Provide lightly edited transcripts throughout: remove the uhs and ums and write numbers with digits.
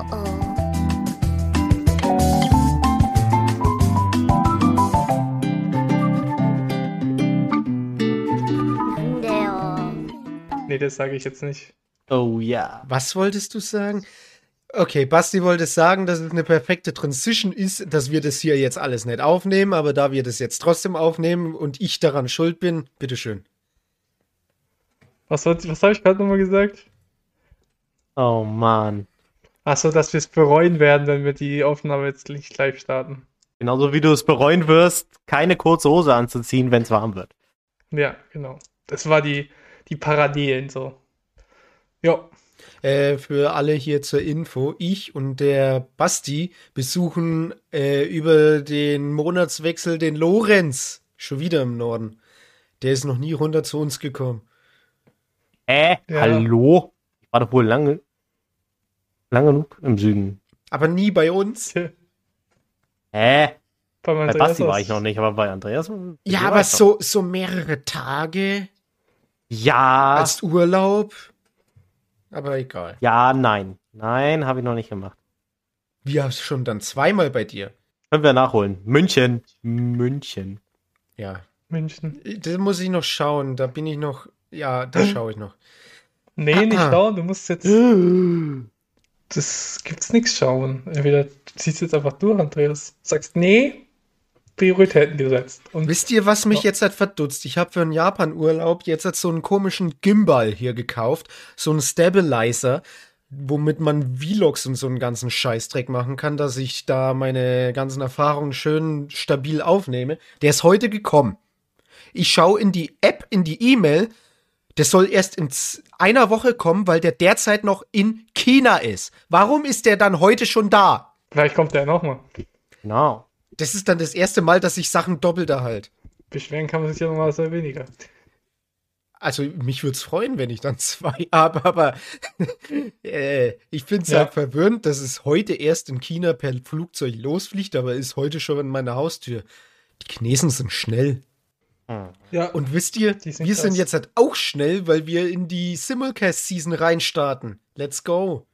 oh. 난데요. Nee, das sage ich jetzt nicht. Oh ja. Was wolltest du sagen? Okay, Basti wollte sagen, dass es eine perfekte Transition ist, dass wir das hier jetzt alles nicht aufnehmen, aber da wir das jetzt trotzdem aufnehmen und ich daran schuld bin, bitteschön. Was habe ich gerade nochmal gesagt? Oh Mann. Achso, dass wir es bereuen werden, wenn wir die Aufnahme jetzt nicht live starten. Genauso wie du es bereuen wirst, keine kurze Hose anzuziehen, wenn es warm wird. Ja, genau. Das war die Parallelen so. Ja. Für alle hier zur Info, ich und der Basti besuchen über den Monatswechsel den Lorenz, schon wieder im Norden. Der ist noch nie runter zu uns gekommen. Ja. Hallo? Ich war doch wohl lang genug im Süden. Aber nie bei uns. Tja, Bei Andreas Basti war aus- ich noch nicht, aber bei Andreas. Ja, war aber ich noch. so mehrere Tage Ja. als Urlaub. Aber egal. Ja, nein. Nein, habe ich noch nicht gemacht. Wir haben schon dann zweimal bei dir. Können wir nachholen. München. Ja, München. das muss ich noch schauen. Da bin ich noch. Ja, da schaue ich noch. Nee, nicht schauen, du musst jetzt. Das gibt's nichts schauen. Entweder du ziehst jetzt einfach durch, Andreas. Sagst, nee, Prioritäten gesetzt. Und Wisst ihr, was mich jetzt halt verdutzt? Ich habe für einen Japan-Urlaub jetzt halt so einen komischen Gimbal hier gekauft. So einen Stabilizer, womit man Vlogs und so einen ganzen Scheißdreck machen kann, dass ich da meine ganzen Erfahrungen schön stabil aufnehme. Der ist heute gekommen. Ich schaue in die App, in die E-Mail. Der soll erst in einer Woche kommen, weil der derzeit noch in China ist. Warum ist der dann heute schon da? vielleicht kommt der nochmal. Genau. Das ist dann das erste Mal, dass ich Sachen doppelt erhalte. Beschweren kann man sich ja normalerweise weniger. Also mich würde es freuen, wenn ich dann zwei habe, aber ich finde es Ja. halt verwirrend, dass es heute erst in China per Flugzeug losfliegt, aber ist heute schon an meiner Haustür. Die Chinesen sind schnell. Ja, Und wisst ihr, Die sind wir sind krass. jetzt halt auch schnell, weil wir in die Simulcast-Season reinstarten. Let's go.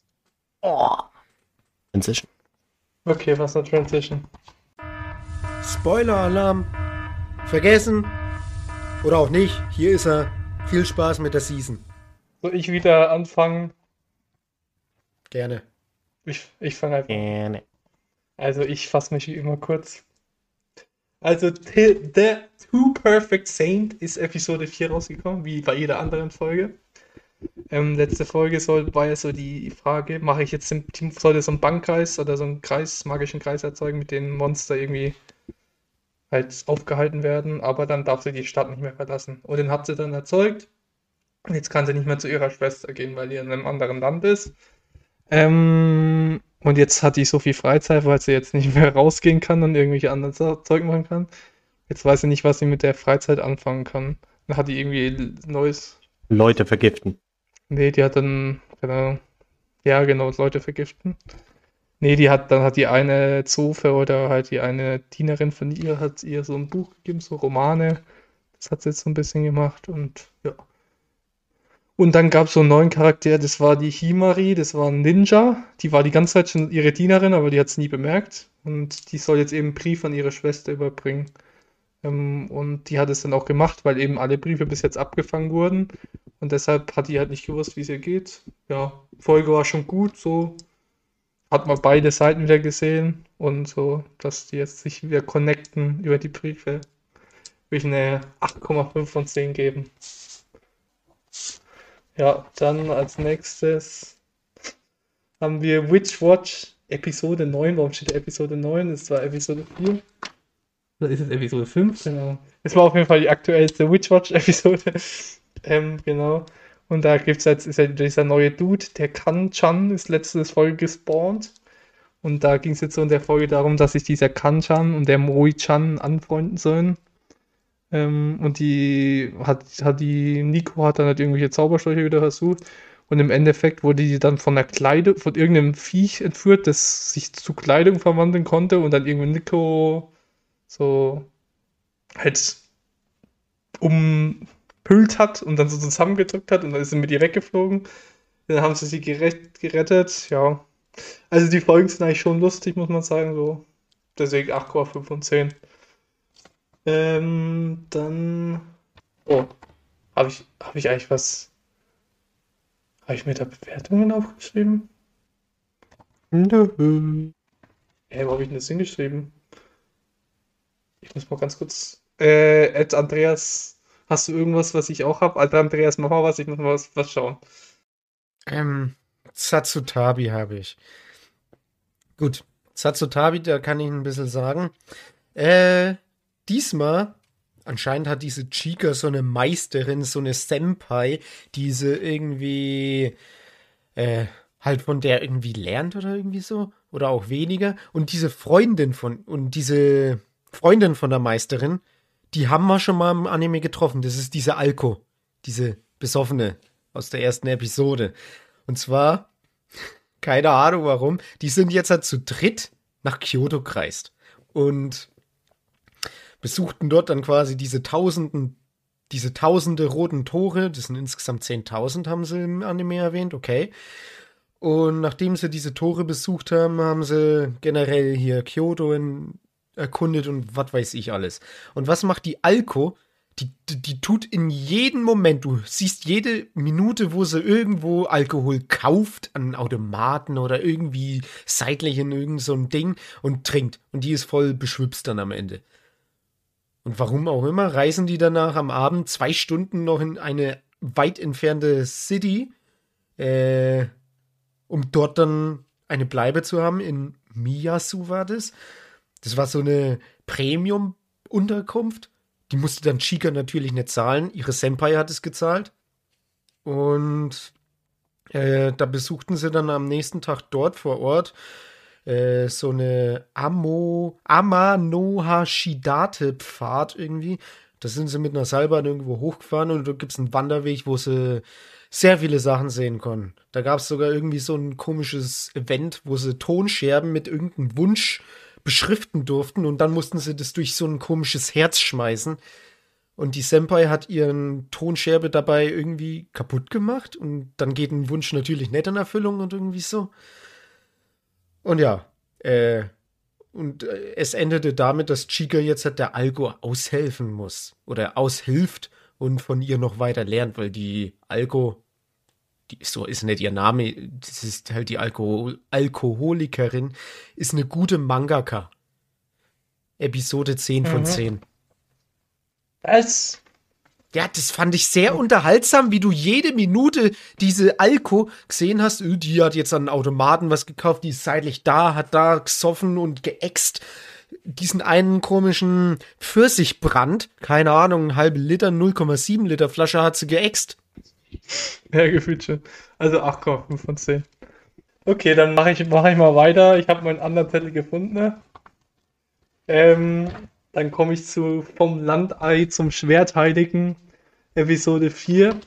Inzwischen. okay, was eine Transition. Spoiler-Alarm. Vergessen. Oder auch nicht. Hier ist er. Viel Spaß mit der Season. Soll ich wieder anfangen? Gerne. Ich fange einfach an. Gerne. Also ich fasse mich wie immer kurz. Also The Two Perfect Saint ist Episode 4 rausgekommen, wie bei jeder anderen Folge. Letzte Folge war ja so die Frage, mache ich jetzt soll das so einen Bankkreis oder so einen magischen Kreis erzeugen, mit dem Monster irgendwie halt aufgehalten werden, aber dann darf sie die Stadt nicht mehr verlassen. Und den hat sie dann erzeugt. Und jetzt kann sie nicht mehr zu ihrer Schwester gehen, weil die in einem anderen Land ist. Und jetzt hat die so viel Freizeit, weil sie jetzt nicht mehr rausgehen kann und irgendwelche anderen Zeug machen kann. Jetzt weiß sie nicht, was sie mit der Freizeit anfangen kann. Dann hat die irgendwie neues. Leute vergiften. Nee, die hat dann, keine Ahnung. Ja, genau, Leute vergiften. Nee, dann hat die eine Zofe oder halt die eine Dienerin von ihr, hat ihr so ein Buch gegeben, so Romane. Das hat sie jetzt so ein bisschen gemacht und ja. Und dann gab es so einen neuen Charakter, das war die Himari, das war ein Ninja. Die war die ganze Zeit schon ihre Dienerin, aber die hat es nie bemerkt. Und die soll jetzt eben einen Brief an ihre Schwester überbringen. Und die hat es dann auch gemacht, weil eben alle Briefe bis jetzt abgefangen wurden. Und deshalb hat die halt nicht gewusst, wie es ihr geht. Ja, Folge war schon gut, so hat man beide Seiten wieder gesehen. Und so, dass die jetzt sich wieder connecten über die Briefe. Will ich eine 8,5 von 10 geben. Ja, dann als nächstes haben wir Witch Watch Episode 9. Warum steht da Episode 9? Es war Episode 4. Oder ist es Episode 5? Genau. Es war auf jeden Fall die aktuellste Witch Watch Episode. Genau. Und da gibt's jetzt, ist ja dieser neue Dude, der Kan-chan, ist letzte Folge gespawnt. Und da ging es jetzt so in der Folge darum, dass sich dieser Kan-chan und der Moi-chan anfreunden sollen. Und die Nico hat dann halt irgendwelche Zaubersprüche wieder versucht. Und im Endeffekt wurde die dann von irgendeinem Viech entführt, das sich zu Kleidung verwandeln konnte und dann irgendwie Nico so halt umhüllt hat und dann so zusammengedrückt hat und dann ist sie mit ihr weggeflogen. Dann haben sie gerettet, ja. Also die Folgen sind eigentlich schon lustig, muss man sagen, so. Deswegen 8,5 von 10. Dann. Oh, habe ich eigentlich was. Habe ich mir da Bewertungen aufgeschrieben? Nö. Wo habe ich denn das hingeschrieben? Ich muss mal ganz kurz. Andreas, hast du irgendwas, was ich auch habe? Alter Andreas, mach mal was, ich muss mal was schauen. Satsutabi habe ich. Gut, Satsutabi, da kann ich ein bisschen sagen. Diesmal, anscheinend hat diese Chica so eine Meisterin, so eine Senpai, die sie irgendwie halt von der irgendwie lernt oder irgendwie so. Oder auch weniger. Und diese Freundin von der Meisterin, die haben wir schon mal im Anime getroffen. Das ist diese Alko, diese Besoffene aus der ersten Episode. Und zwar, keine Ahnung warum, die sind jetzt halt zu dritt nach Kyoto gereist. Und besuchten dort dann quasi diese tausende roten Tore. Das sind insgesamt 10.000, haben sie im Anime erwähnt, okay. Und nachdem sie diese Tore besucht haben, haben sie generell hier Kyoto erkundet und was weiß ich alles. Und was macht die Alko? Die tut in jedem Moment, du siehst jede Minute, wo sie irgendwo Alkohol kauft, an Automaten oder irgendwie seitlich in irgend so ein Ding und trinkt. Und die ist voll beschwipst dann am Ende. Und warum auch immer, reisen die danach am Abend 2 Stunden noch in eine weit entfernte City, um dort dann eine Bleibe zu haben. In Miyasu war das. Das war so eine Premium-Unterkunft. Die musste dann Chica natürlich nicht zahlen. Ihre Senpai hat es gezahlt. Und da besuchten sie dann am nächsten Tag dort vor Ort so eine Amanohashidate-Pfad irgendwie. Da sind sie mit einer Seilbahn irgendwo hochgefahren und da gibt es einen Wanderweg, wo sie sehr viele Sachen sehen konnten. Da gab es sogar irgendwie so ein komisches Event, wo sie Tonscherben mit irgendeinem Wunsch beschriften durften und dann mussten sie das durch so ein komisches Herz schmeißen. Und die Senpai hat ihren Tonscherbe dabei irgendwie kaputt gemacht und dann geht ein Wunsch natürlich nicht in Erfüllung und irgendwie so. Und ja, es endete damit, dass Chica jetzt halt der Alko aushelfen muss oder aushilft und von ihr noch weiter lernt, weil die Alko, so ist nicht ihr Name, das ist halt die Alkoholikerin, ist eine gute Mangaka. Episode 10 von 10. Was? Ja, das fand ich sehr unterhaltsam, wie du jede Minute diese Alko gesehen hast. Die hat jetzt an einen Automaten was gekauft, die ist seitlich da, hat da gesoffen und geäxt. Diesen einen komischen Pfirsichbrand, keine Ahnung, einen halben Liter, 0,7 Liter Flasche hat sie geäxt. Ja, gefühlt schon. Also 8,5 von 10. Okay, dann mache ich mal weiter. Ich habe meinen anderen Zettel gefunden. Ne? Dann komme ich zu Vom Landei zum Schwertheiligen, Episode 4.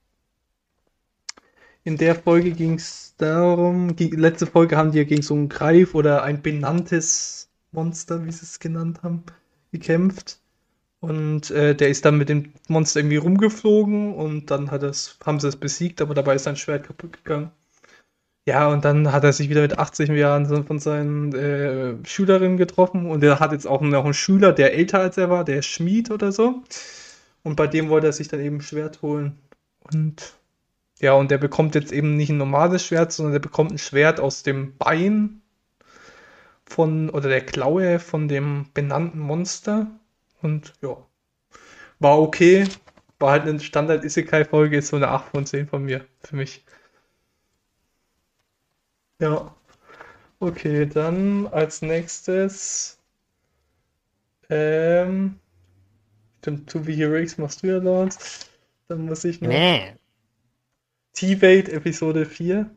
In der Folge ging es darum, letzte Folge haben die ja gegen so einen Greif oder ein benanntes Monster, wie sie es genannt haben, gekämpft. Und der ist dann mit dem Monster irgendwie rumgeflogen und dann haben sie es besiegt, aber dabei ist sein Schwert kaputt gegangen. Ja, und dann hat er sich wieder mit 80 Jahren von seinen Schülerinnen getroffen und er hat jetzt auch noch einen Schüler, der älter als er war, der ist Schmied oder so. Und bei dem wollte er sich dann eben ein Schwert holen. Und ja, und der bekommt jetzt eben nicht ein normales Schwert, sondern der bekommt ein Schwert aus dem Bein oder der Klaue von dem benannten Monster. Und ja, war okay. War halt eine Standard-Isekai-Folge, ist so eine 8 von 10 von mir, für mich. Ja, okay, dann als nächstes, stimmt, To Be Heroics machst du ja, Lawrence. Dann muss ich noch T-Wade, Episode 4.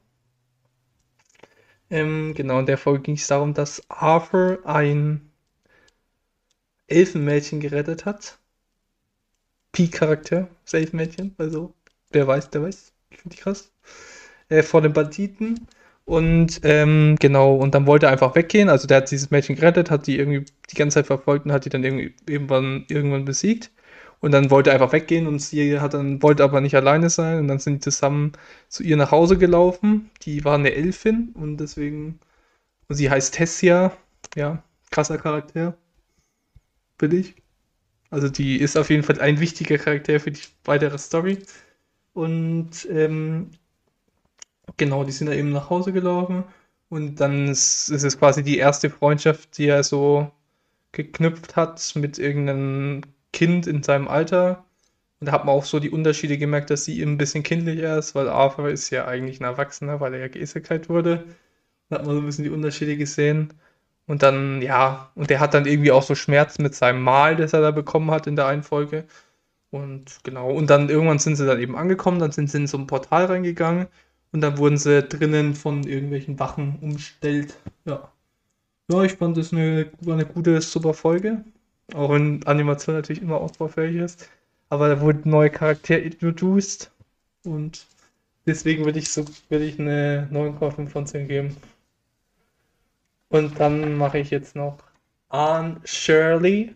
Genau, in der Folge ging es darum, dass Arthur ein Elfenmädchen gerettet hat. Peak-Charakter, das Elfenmädchen, also wer weiß, der weiß. Ich finde die krass. Vor den Banditen. Und genau, und dann wollte er einfach weggehen. Also der hat dieses Mädchen gerettet, hat die irgendwie die ganze Zeit verfolgt und hat die dann irgendwann besiegt. Und dann wollte er einfach weggehen und wollte aber nicht alleine sein. Und dann sind die zusammen zu ihr nach Hause gelaufen. Die war eine Elfin und deswegen, und sie heißt Tessia. Ja, krasser Charakter. Finde ich. Also die ist auf jeden Fall ein wichtiger Charakter für die weitere Story. Und genau, die sind da eben nach Hause gelaufen. Und dann ist es quasi die erste Freundschaft, die er so geknüpft hat mit irgendeinem Kind in seinem Alter. Und da hat man auch so die Unterschiede gemerkt, dass sie eben ein bisschen kindlicher ist, weil Arthur ist ja eigentlich ein Erwachsener, weil er ja geisekalt wurde. Da hat man so ein bisschen die Unterschiede gesehen. Und dann, ja, und der hat dann irgendwie auch so Schmerzen mit seinem Mal, das er da bekommen hat in der einen Folge. Und genau, und dann irgendwann sind sie dann eben angekommen, dann sind sie in so ein Portal reingegangen und dann wurden sie drinnen von irgendwelchen Wachen umstellt. Ja. Ja, ich fand das war eine gute, super Folge. Auch wenn Animation natürlich immer ausbaufähig ist. Aber da wurden neue Charaktere introduced. Und deswegen würde ich eine 9,5 von 10 geben. Und dann mache ich jetzt noch Anne Shirley.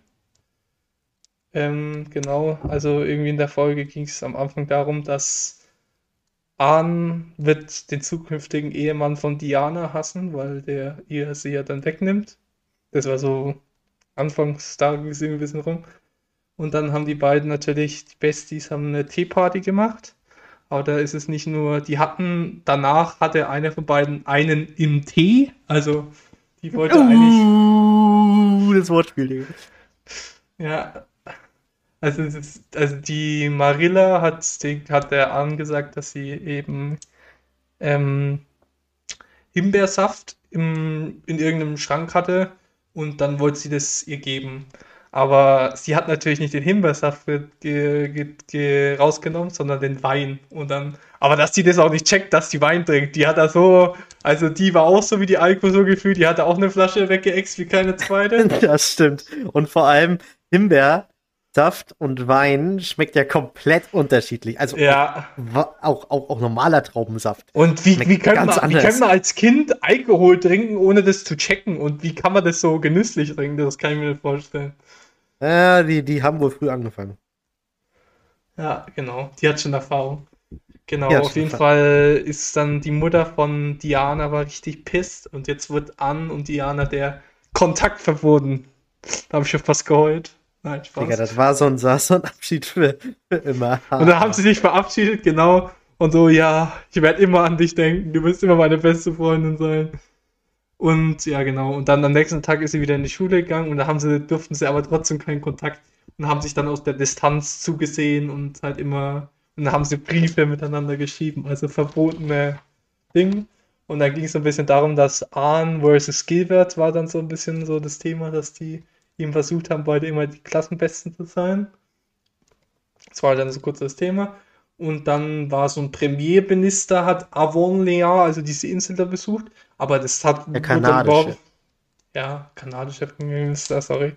Genau, also irgendwie in der Folge ging es am Anfang darum, dass Anne wird den zukünftigen Ehemann von Diana hassen, weil sie ja dann wegnimmt. Das war so anfangs da gesehen ein bisschen rum. Und dann haben die beiden natürlich, die Besties, haben eine Teeparty gemacht. Aber da ist es nicht nur, danach hatte einer von beiden einen im Tee. Also die wollte eigentlich, Das Wortspiel, Digga. ja, also die Marilla hat der angesagt, dass sie eben ähm, Himbeersaft in irgendeinem Schrank hatte und dann wollte sie das ihr geben. Aber sie hat natürlich nicht den Himbeersaft rausgenommen, sondern den Wein. Aber dass die das auch nicht checkt, dass die Wein trinkt, die hat da so, also die war auch so wie die Alko so gefühlt, die hatte auch eine Flasche weggeext wie keine zweite. Das stimmt. Und vor allem Himbeersaft und Wein schmeckt ja komplett unterschiedlich. Also Ja. auch normaler Traubensaft. Und wie Schmeckt kann ganz man anders. als Kind Alkohol trinken, ohne das zu checken? Und wie kann man das so genüsslich trinken? Das kann ich mir nicht vorstellen. Ja, die haben wohl früh angefangen. Ja, genau. Die hat schon Erfahrung. Genau, Die hat auf schon jeden Erfahrung. Fall ist dann die Mutter von Diana war richtig pisst und jetzt wird Ann und Diana der Kontakt verboten. Da habe ich schon fast geheult. Nein, Digga, Spaß. das war so ein Abschied für immer. Und dann haben sie sich verabschiedet, genau. Und so, ja, ich werde immer an dich denken. Du wirst immer meine beste Freundin sein. Und ja, genau. Und dann am nächsten Tag ist sie wieder in die Schule gegangen und durften sie aber trotzdem keinen Kontakt und haben sich dann aus der Distanz zugesehen und halt immer, und dann haben sie Briefe miteinander geschrieben, also verbotene Ding. Und dann ging es so ein bisschen darum, dass Arn versus Gilbert war dann so ein bisschen so das Thema, dass die ihm versucht haben, beide immer die Klassenbesten zu sein. Das war dann so kurz das Thema. Und dann war so ein Premierminister, hat Avonlea, also diese Insel da besucht. Aber Der wurde dann kanadische. ja, kanadischer Premierminister, sorry.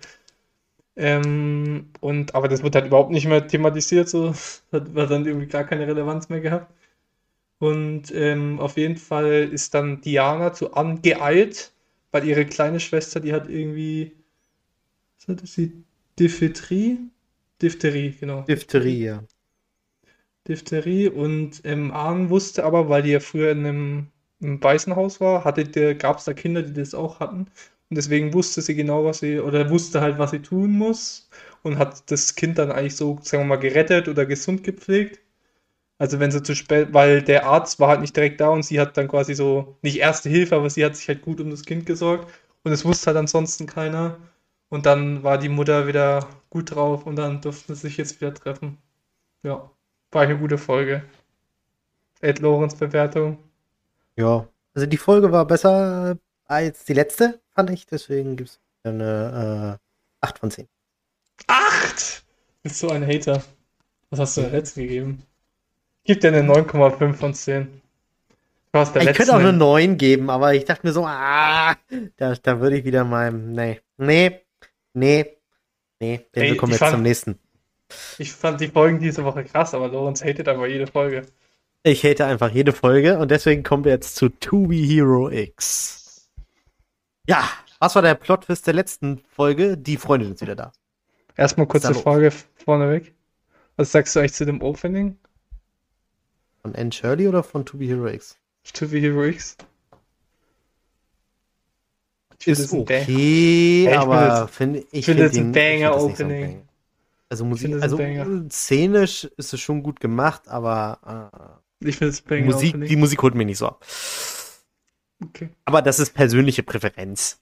Aber das wird halt überhaupt nicht mehr thematisiert, so. Das hat dann irgendwie gar keine Relevanz mehr gehabt. Und auf jeden Fall ist dann Diana zu Anne geeilt, weil ihre kleine Schwester, die hat irgendwie, was hatte sie? Diphtherie? Diphtherie, genau. Diphtherie, ja. Diphtherie und Arn wusste aber, weil die ja früher im Waisenhaus war, gab es da Kinder, die das auch hatten. Und deswegen wusste sie genau, wusste halt, was sie tun muss und hat das Kind dann eigentlich so, sagen wir mal, gerettet oder gesund gepflegt. Also wenn sie zu spät, weil der Arzt war halt nicht direkt da und sie hat dann quasi so, nicht Erste Hilfe, aber sie hat sich halt gut um das Kind gesorgt und es wusste halt ansonsten keiner. Und dann war die Mutter wieder gut drauf und dann durften sie sich jetzt wieder treffen. Ja, war eine gute Folge. Ed Lorenz Bewertung. Ja. Also die Folge war besser als die letzte, fand ich. Deswegen gibt es eine 8 von 10. 8! Bist so ein Hater. Was hast du der letzten gegeben? Gib dir eine 9,5 von 10. Du hast der Ich könnte auch letzten eine 9 geben, aber ich dachte mir so, da würde ich wieder meinem, den wir kommen jetzt zum nächsten. Ich fand die Folgen diese Woche krass, aber Lorenz hatet aber jede Folge. Ich hate einfach jede Folge und deswegen kommen wir jetzt zu To Be Hero X. Ja, was war der Plot-Twist der letzten Folge? Die Freundin ist wieder da. Erstmal kurze Hallo. Frage vorneweg. Was sagst du eigentlich zu dem Opening? Von Anne Shirley oder von To Be Hero X? To Be Heroics? Ich finde Ist das ein okay, Ja, ich aber ich finde das ein ich find das nicht so ein Banger-Opening. Banger. Also Ich finde das ein also Banger. szenisch ist es schon gut gemacht, aber Ich finde das ein die Banger-Opening. Musik holt mich nicht so ab. Okay. Aber das ist persönliche Präferenz.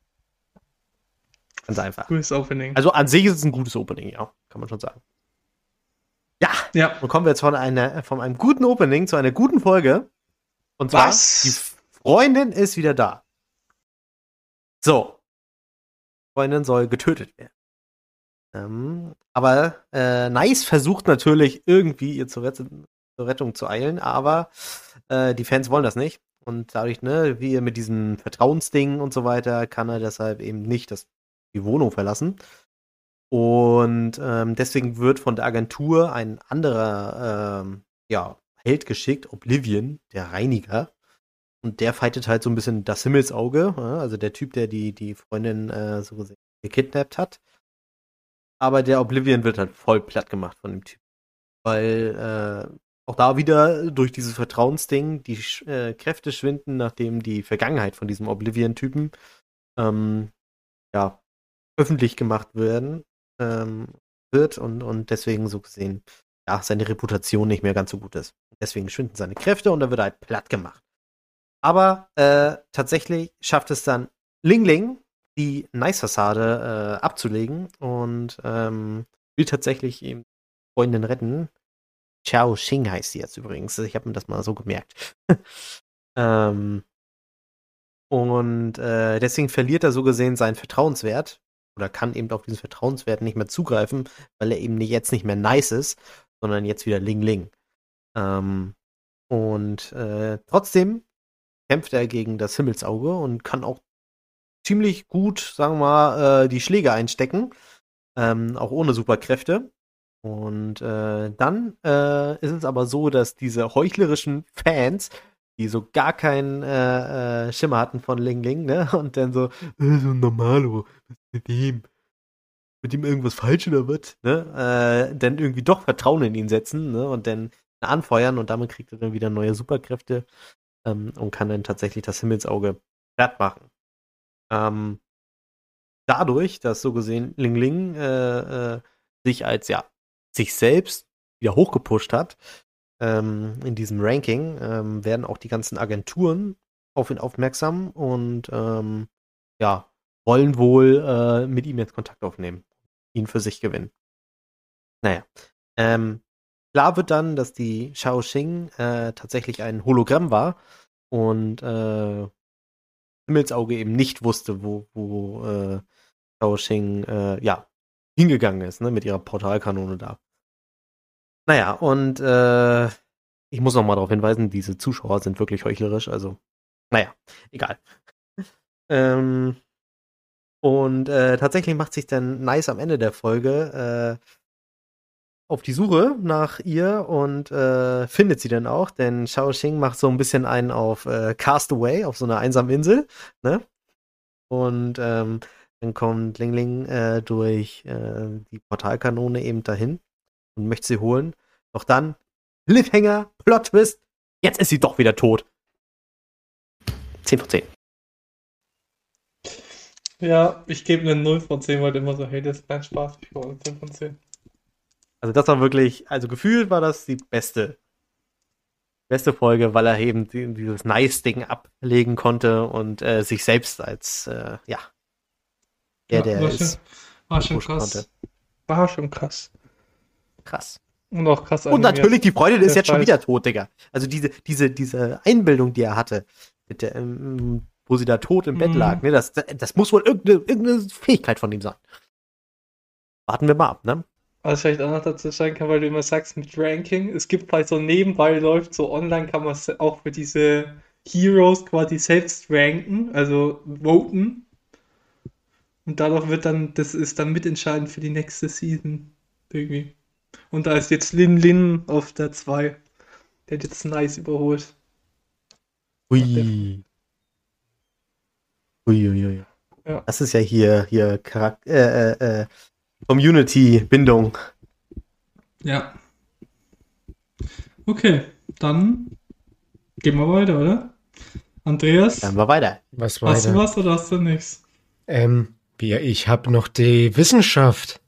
Ganz einfach. Cooles Opening. Also an sich ist es ein gutes Opening, ja, kann man schon sagen. Ja, Ja. nun kommen wir jetzt von einem guten Opening zu einer guten Folge. Und zwar, Was? die Freundin ist wieder da. So. Freundin soll getötet werden. Aber Nice versucht natürlich irgendwie ihr zur Rettung zu eilen, aber die Fans wollen das nicht. Und dadurch, wie er mit diesem Vertrauensding und so weiter, kann er deshalb eben nicht die Wohnung verlassen. Und deswegen wird von der Agentur ein anderer Held geschickt, Oblivion, der Reiniger. Und der fightet halt so ein bisschen das Himmelsauge, also der Typ, der die Freundin so gesehen gekidnappt hat. Aber der Oblivion wird halt voll platt gemacht von dem Typ. Weil auch da wieder durch dieses Vertrauensding die Kräfte schwinden, nachdem die Vergangenheit von diesem Oblivion-Typen öffentlich gemacht wird und deswegen so gesehen seine Reputation nicht mehr ganz so gut ist. Deswegen schwinden seine Kräfte und er wird halt platt gemacht. Aber tatsächlich schafft es dann Ling Ling, die Nice-Fassade abzulegen und will tatsächlich eben Freundin retten. Chao Xing heißt sie jetzt übrigens. Ich habe mir das mal so gemerkt. Und deswegen verliert er so gesehen seinen Vertrauenswert oder kann eben auf diesen Vertrauenswert nicht mehr zugreifen, weil er eben jetzt nicht mehr nice ist, sondern jetzt wieder Ling Ling. Trotzdem kämpft er gegen das Himmelsauge und kann auch ziemlich gut, sagen wir mal, die Schläge einstecken, auch ohne Superkräfte. Und dann ist es aber so, dass diese heuchlerischen Fans, die so gar keinen Schimmer hatten von Ling Ling, ne? Und dann so ein Normalo, was ist mit ihm? Mit ihm irgendwas falsch oder was? Ne? Dann irgendwie doch Vertrauen in ihn setzen, ne? Und dann anfeuern und damit kriegt er dann wieder neue Superkräfte und kann dann tatsächlich das Himmelsauge platt machen. Dadurch, dass so gesehen Ling Ling sich als sich selbst wieder hochgepusht hat in diesem Ranking, werden auch die ganzen Agenturen auf ihn aufmerksam und wollen wohl mit ihm jetzt Kontakt aufnehmen, ihn für sich gewinnen. Naja, klar wird dann, dass die Shao Xing tatsächlich ein Hologramm war und Himmelsauge eben nicht wusste, wo Shao Xing hingegangen ist, ne, mit ihrer Portalkanone da. Naja, und ich muss noch mal darauf hinweisen, diese Zuschauer sind wirklich heuchlerisch, also naja, egal. Tatsächlich macht sich dann Nice am Ende der Folge auf die Suche nach ihr und findet sie dann auch, denn Shao Xing macht so ein bisschen einen auf Castaway, auf so einer einsamen Insel, ne? Und dann kommt Ling Ling durch die Portalkanone eben dahin und möchte sie holen. Doch dann, Cliffhanger, Plot-Twist, jetzt ist sie doch wieder tot. 10 von 10. Ja, ich gebe eine 0 von 10, weil du immer so hatest. Nein, Spaß, ich brauche eine 10 von 10. Also das war wirklich, also gefühlt war das die beste Folge, weil er eben dieses Nice-Ding ablegen konnte und sich selbst als, der war ist. War schon krass. Konnte. War schon krass. Krass. Und auch krass Und animiert. natürlich, die Freundin ist Der jetzt schon Scheiß. wieder tot, Digga. Also diese Einbildung, die er hatte, mit der, wo sie da tot im Bett lag, ne, das muss wohl irgendeine Fähigkeit von ihm sein. Warten wir mal ab, ne? Was vielleicht auch noch dazu sagen kann, weil du immer sagst mit Ranking, es gibt halt so nebenbei läuft, so online kann man auch für diese Heroes quasi selbst ranken, also voten. Und dadurch das ist dann mitentscheidend für die nächste Season. Irgendwie. Und da ist jetzt Lin Lin auf der 2. Der hat jetzt Nice überholt. Ui. Uiuiui. Ja. Das ist ja hier Community-Bindung. Ja. Okay, dann gehen wir weiter, oder? Andreas, Dann mal weiter. Was hast du weiter? was oder hast du nichts? Ich habe noch die Wissenschaft.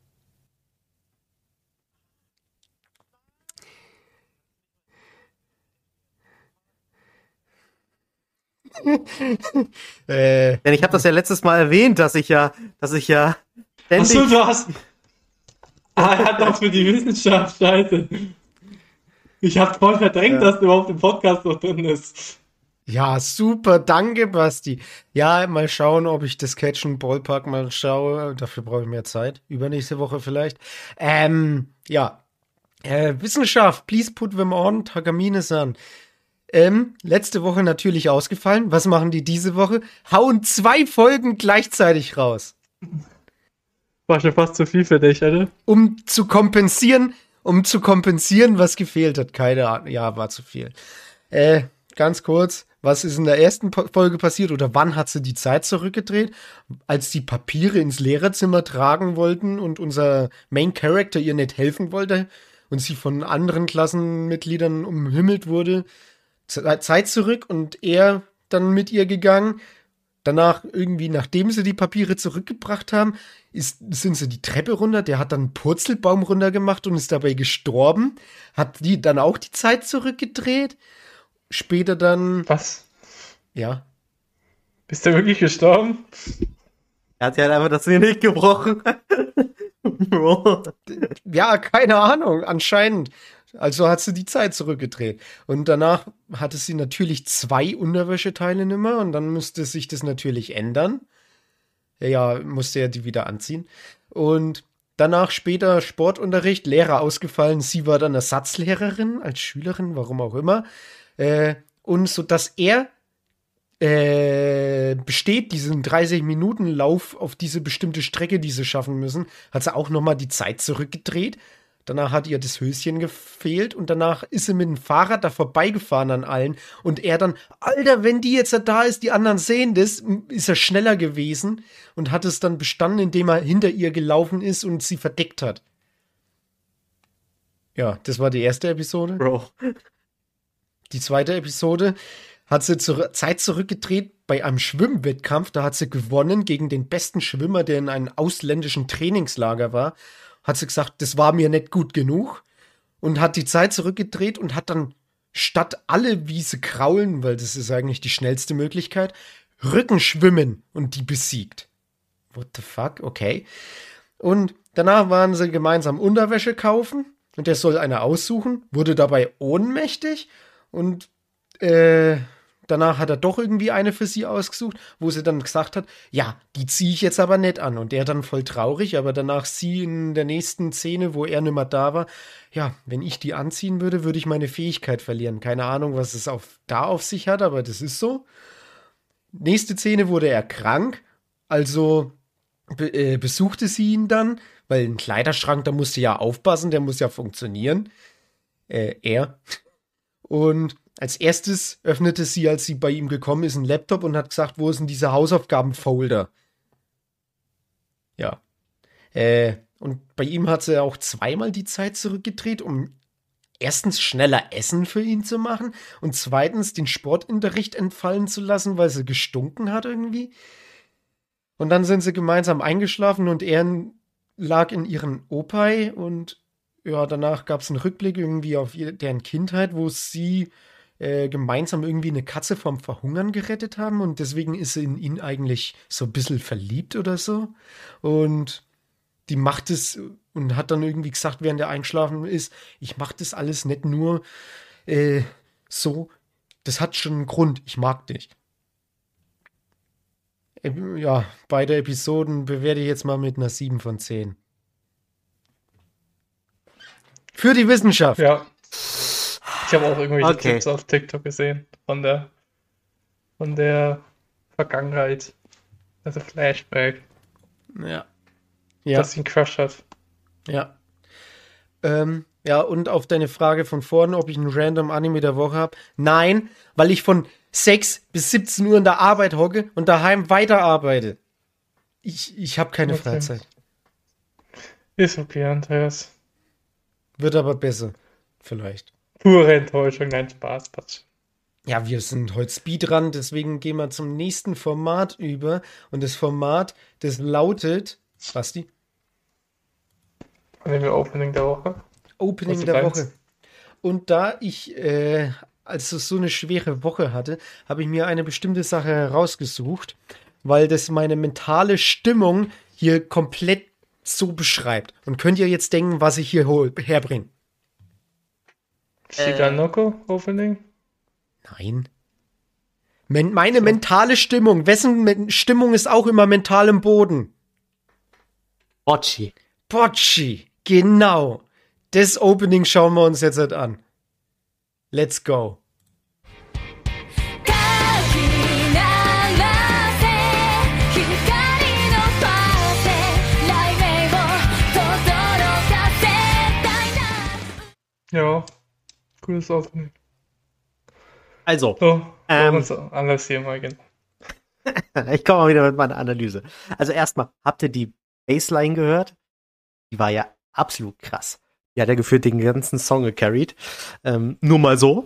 Denn ich habe das ja letztes Mal erwähnt, dass ich ja Achso, ständig. du hast. Ah, er hat was für die Wissenschaft, scheiße. Ich hab voll verdrängt, dass du überhaupt im Podcast noch drin ist. Ja, super, danke, Basti. Ja, mal schauen, ob ich das Catch and Ballpark mal schaue. Dafür brauche ich mehr Zeit. Übernächste Woche vielleicht. Ja. Wissenschaft, please put them on. Takamine-san. Letzte Woche natürlich ausgefallen. Was machen die diese Woche? Hauen 2 Folgen gleichzeitig raus. War schon fast zu viel für dich, oder? Um zu kompensieren, was gefehlt hat. Keine Ahnung. Ja, war zu viel. Ganz kurz, was ist in der ersten Folge passiert oder wann hat sie die Zeit zurückgedreht? Als die Papiere ins Lehrerzimmer tragen wollten und unser Main Character ihr nicht helfen wollte und sie von anderen Klassenmitgliedern umhimmelt wurde. Zeit zurück und er dann mit ihr gegangen. Danach irgendwie, nachdem sie die Papiere zurückgebracht haben, sind sie die Treppe runter. Der hat dann einen Purzelbaum runtergemacht und ist dabei gestorben. Hat die dann auch die Zeit zurückgedreht. Später dann, Was? ja. Bist du wirklich gestorben? Er hat ja halt einfach das Genick gebrochen. Ja, keine Ahnung, anscheinend. Also hat sie die Zeit zurückgedreht. Und danach hatte sie natürlich 2 Unterwäscheteile nimmer und dann müsste sich das natürlich ändern. Ja, musste er die wieder anziehen. Und danach später Sportunterricht, Lehrer ausgefallen. Sie war dann Ersatzlehrerin als Schülerin, warum auch immer. Und so, dass er besteht, diesen 30-Minuten-Lauf auf diese bestimmte Strecke, die sie schaffen müssen, hat sie auch nochmal die Zeit zurückgedreht. Danach hat ihr das Höschen gefehlt und danach ist sie mit dem Fahrrad da vorbeigefahren an allen und er dann, Alter, wenn die jetzt da ist, die anderen sehen das, ist er schneller gewesen und hat es dann bestanden, indem er hinter ihr gelaufen ist und sie verdeckt hat. Ja, das war die erste Episode. Bro. Die zweite Episode hat sie zur Zeit zurückgedreht bei einem Schwimmwettkampf. Da hat sie gewonnen gegen den besten Schwimmer, der in einem ausländischen Trainingslager war. Hat sie gesagt, das war mir nicht gut genug. Und hat die Zeit zurückgedreht und hat dann statt alle Wiese kraulen, weil das ist eigentlich die schnellste Möglichkeit, Rückenschwimmen und die besiegt. What the fuck? Okay. Und danach waren sie gemeinsam Unterwäsche kaufen und der soll eine aussuchen, wurde dabei ohnmächtig und danach hat er doch irgendwie eine für sie ausgesucht, wo sie dann gesagt hat, ja, die ziehe ich jetzt aber nicht an. Und der dann voll traurig, aber danach sie in der nächsten Szene, wo er nicht mehr da war, ja, wenn ich die anziehen würde, würde ich meine Fähigkeit verlieren. Keine Ahnung, was es da auf sich hat, aber das ist so. Nächste Szene wurde er krank, also besuchte sie ihn dann, weil ein Kleiderschrank, da musste ja aufpassen, der muss ja funktionieren. Er. Und als erstes öffnete sie, als sie bei ihm gekommen ist, einen Laptop und hat gesagt, wo ist denn dieser Hausaufgabenfolder? Ja. Und bei ihm hat sie auch 2-mal die Zeit zurückgedreht, um erstens schneller Essen für ihn zu machen und zweitens den Sportunterricht entfallen zu lassen, weil sie gestunken hat irgendwie. Und dann sind sie gemeinsam eingeschlafen und er lag in ihren Opai und ja, danach gab es einen Rückblick irgendwie auf deren Kindheit, wo sie gemeinsam irgendwie eine Katze vom Verhungern gerettet haben und deswegen ist sie in ihn eigentlich so ein bisschen verliebt oder so. Und die macht es und hat dann irgendwie gesagt, während er eingeschlafen ist, ich mach das alles nicht nur so, das hat schon einen Grund, ich mag dich. Ja, beide Episoden bewerte ich jetzt mal mit einer 7 von 10. Für die Wissenschaft. Ja. Ich habe auch irgendwelche Okay. Tipps auf TikTok gesehen von der Vergangenheit. Also Flashback, Ja. Ja. dass sie einen Crush hat. Ja. Ja, und auf deine Frage von vorhin, ob ich einen random Anime der Woche habe. Nein, weil ich von 6 bis 17 Uhr in der Arbeit hocke und daheim weiterarbeite. Ich habe keine Okay. Freizeit. Ist okay, Andreas. Wird aber besser. Vielleicht. Pure Enttäuschung, nein, Spaß, passt. Ja, wir sind heute Speedrun, deswegen gehen wir zum nächsten Format über. Und das Format, das lautet, Basti, Nehmen wir Opening der Woche. Opening Was der du meinst. Woche. Und da ich also so eine schwere Woche hatte, habe ich mir eine bestimmte Sache herausgesucht, weil das meine mentale Stimmung hier komplett so beschreibt. Und könnt ihr jetzt denken, was ich hier herbringe? Shiganoko Opening. Nein. Meine mentale Stimmung. Wessen Stimmung ist auch immer mental im Boden? Bocci. Bocci. Genau. Das Opening schauen wir uns jetzt halt an. Let's go. かき鳴らせ光のパーセ雷鳴を轟かせたいな Ja, cooles Opening. Also, So, Ähm. uns anders hier mal gehen. ich komme mal wieder mit meiner Analyse. Also erstmal, habt ihr die Bassline gehört? Die war ja absolut krass. Die hat ja gefühlt den ganzen Song gecarried. Nur mal so.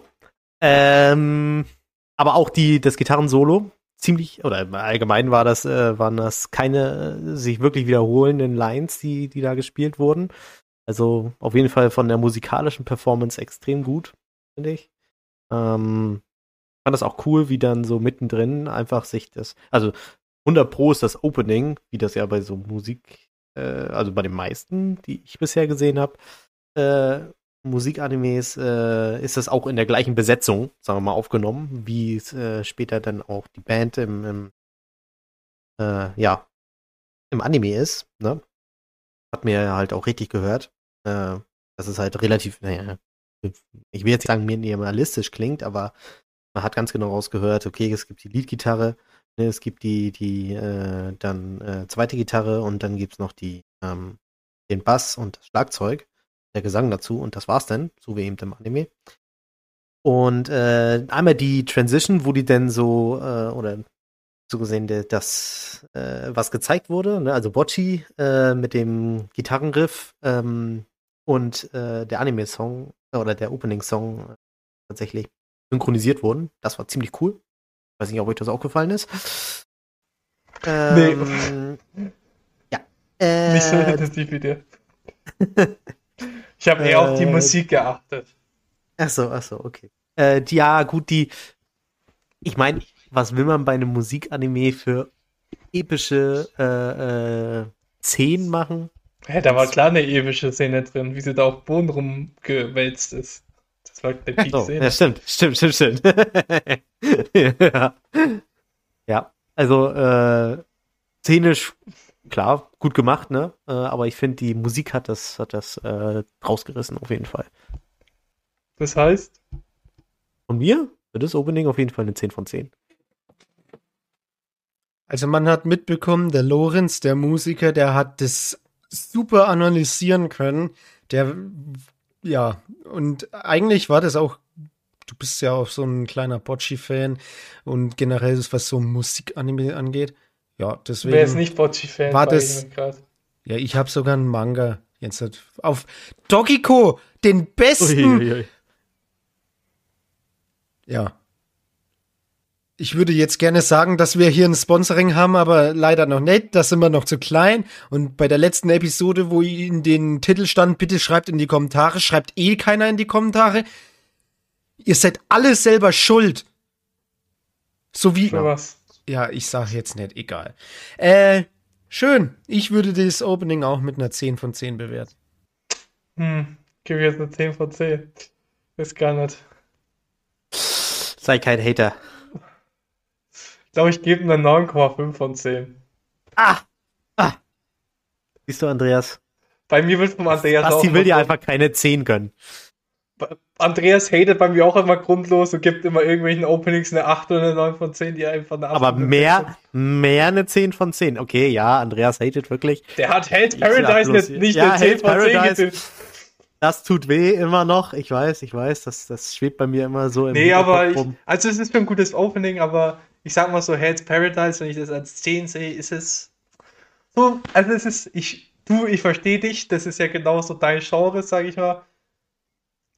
Aber auch das Gitarrensolo ziemlich, oder im Allgemeinen waren das keine sich wirklich wiederholenden Lines, die da gespielt wurden. Also auf jeden Fall von der musikalischen Performance extrem gut, finde ich. Fand das auch cool, wie dann so mittendrin einfach also 100 Pro ist das Opening, wie das ja bei so Musik, also bei den meisten, die ich bisher gesehen habe, Musikanimes, ist das auch in der gleichen Besetzung, sagen wir mal, aufgenommen, wie es später dann auch die Band im Anime ist, ne? Hat mir halt auch richtig gehört. Das ist halt relativ, naja, ich will jetzt nicht sagen, minimalistisch klingt, aber man hat ganz genau rausgehört, okay, es gibt die Leadgitarre, ne, es gibt die zweite Gitarre und dann gibt's noch den Bass und das Schlagzeug, der Gesang dazu und das war's dann, so wie eben im Anime. Und einmal die Transition, wo die dann so, oder so gesehen, was gezeigt wurde, ne? Also Bocci mit dem Gitarrenriff und der Anime-Song oder der Opening-Song tatsächlich synchronisiert wurden. Das war ziemlich cool. Weiß nicht, ob euch das auch gefallen ist. Nee. Ja. Nicht so intensiv wie dir. Ich habe eher auf die Musik geachtet. Ach so, okay. Ich meine, was will man bei einem Musikanime für epische Szenen machen? Ja, da war klar eine epische Szene drin, wie sie da auf dem Boden rumgewälzt ist. Das war der Peak-Szene. Ja, stimmt. Ja, also szenisch, klar, gut gemacht, ne? Aber ich finde, die Musik hat das rausgerissen, auf jeden Fall. Das heißt, Von mir wird das Opening auf jeden Fall eine 10 von 10. Also man hat mitbekommen, der Lorenz, der Musiker, der hat das super analysieren können. Ja, und eigentlich war das auch, du bist ja auch so ein kleiner Bocci-Fan und generell, was so Musikanime angeht. Ja, deswegen. wer ist nicht Bocci-Fan? war bei das- Ihnen grad? Ja, ich habe sogar einen Manga jetzt auf Dogiko, den besten. Uiuiui. Ja. Ich würde jetzt gerne sagen, dass wir hier ein Sponsoring haben, aber leider noch nicht. Da sind wir noch zu klein. Und bei der letzten Episode, wo in den Titel stand, bitte schreibt in die Kommentare, schreibt eh keiner in die Kommentare. Ihr seid alle selber schuld. So wie. Für was? Ja, ich sage jetzt nicht, egal. Schön. Ich würde das Opening auch mit einer 10 von 10 bewerten. Gib jetzt eine 10 von 10. Ist gar nicht. Sei kein Hater. Ich glaube, ich gebe eine 9,5 von 10. Siehst du, Andreas? Bei mir wird vom Andreas Basti auch will immer dir einfach keine 10 gönnen. Andreas hatet bei mir auch immer grundlos und gibt immer irgendwelchen Openings eine 8 oder eine 9 von 10, die einfach eine 8 Aber von 10 mehr eine 10 von 10. Okay, ja, Andreas hatet wirklich. sind. Der hat Hell's Ich sag Paradise bloß- nicht Ja, eine 10 Hell's von 10 Paradise. getippt. Das tut weh immer noch. Ich weiß, das schwebt bei mir immer so im Nee, aber Hinterkopf rum. also es ist schon ein gutes Opening, aber ich sag mal so, Hell's Paradise, wenn ich das als 10 sehe, ist es so, also es ist, ich verstehe dich, das ist ja genauso dein Genre, sag ich mal.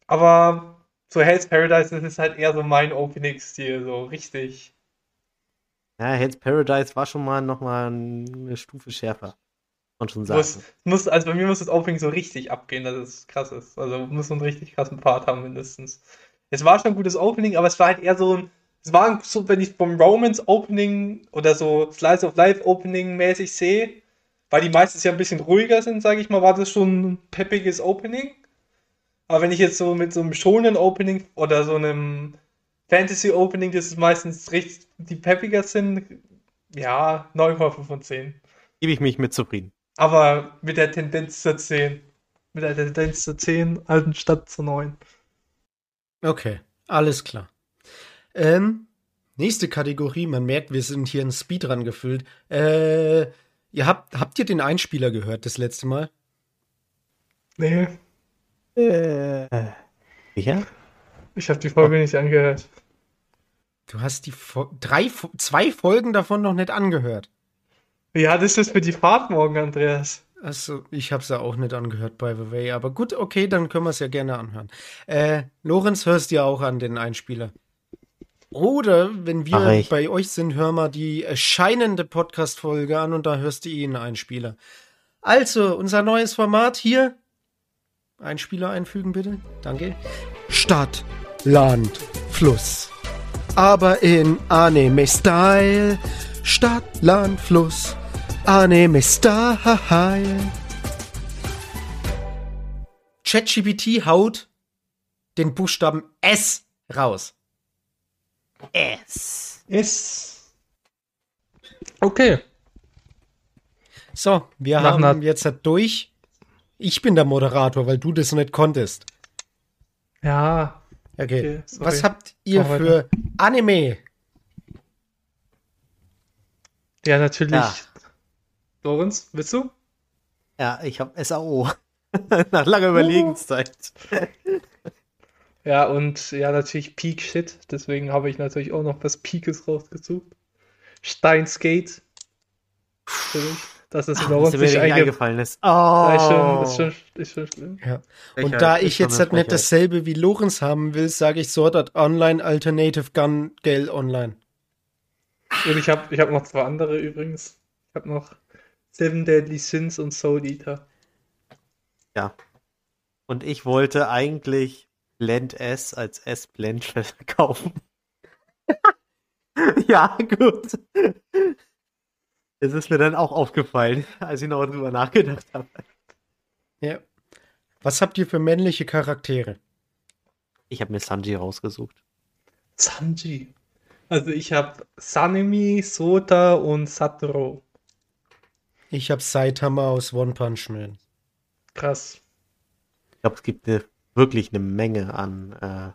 Aber so Hell's Paradise, das ist halt eher so mein Opening-Stil, so richtig. Ja, Hell's Paradise war schon mal nochmal eine Stufe schärfer. Kann man schon sagen. Also bei mir muss das Opening so richtig abgehen, dass es krass ist. Also muss so einen richtig krassen Part haben, mindestens. Es war schon ein gutes Opening, aber es war halt eher es war so, wenn ich vom Romance Opening oder so Slice of Life Opening mäßig sehe, weil die meistens ja ein bisschen ruhiger sind, sage ich mal, war das schon ein peppiges Opening. Aber wenn ich jetzt so mit so einem schonen Opening oder so einem Fantasy Opening, das ist meistens richtig, die peppiger sind, ja, 9,5 von 10. Gebe ich mich mit zufrieden. Aber mit der Tendenz zur 10. Mit der Tendenz zur 10 anstatt zur 9. Okay, alles klar. Nächste Kategorie, man merkt, wir sind hier in Speedrun gefüllt. Habt ihr den Einspieler gehört das letzte Mal? Nee, Sicher? ich habe die Folge nicht angehört. Du hast zwei Folgen davon noch nicht angehört. Ja, das ist für die Fahrt morgen, Andreas. Achso, ich hab's ja auch nicht angehört, by the way. Aber gut, okay, dann können wir es ja gerne anhören. Lorenz, hörst du ja auch an den Einspieler. Oder, wenn wir bei euch sind, hör mal die erscheinende Podcast-Folge an und da hörst du einen Einspieler. Also, unser neues Format hier. Einspieler einfügen, bitte. Danke. Stadt, Land, Fluss. Aber in Anime-Style. Stadt, Land, Fluss. Anime-Style. ChatGPT haut den Buchstaben S raus. Ist. Okay. So, wir haben jetzt durch. Ich bin der Moderator, weil du das nicht konntest. Ja. Okay. sorry. Was habt ihr für Anime? Ja, natürlich. Ja. Lorenz, willst du? Ja, ich habe SAO. Nach langer Überlegenszeit. Ja, und ja, natürlich Peak Shit. Deswegen habe ich natürlich auch noch was Peakes rausgesucht. Steins Gate. Natürlich. Das ist Lorenz dass mir nicht nicht eingefallen ist. Ist schon schlimm. Ja. Und da ich jetzt halt nicht dasselbe wie Lorenz haben will, sage ich Sword Art Online Alternative Gun Gale Online. Und ich hab noch zwei andere übrigens. Ich habe noch Seven Deadly Sins und Soul Eater. Ja. Und ich wollte eigentlich Blend S als S-Blend verkaufen. Ja, gut. Es ist mir dann auch aufgefallen, als ich noch drüber nachgedacht habe. Ja. Was habt ihr für männliche Charaktere? Ich habe mir Sanji rausgesucht. Sanji. Also ich habe Sanemi, Sota und Satoru. Ich habe Saitama aus One Punch Man. Krass. Ich glaube, es gibt wirklich eine Menge an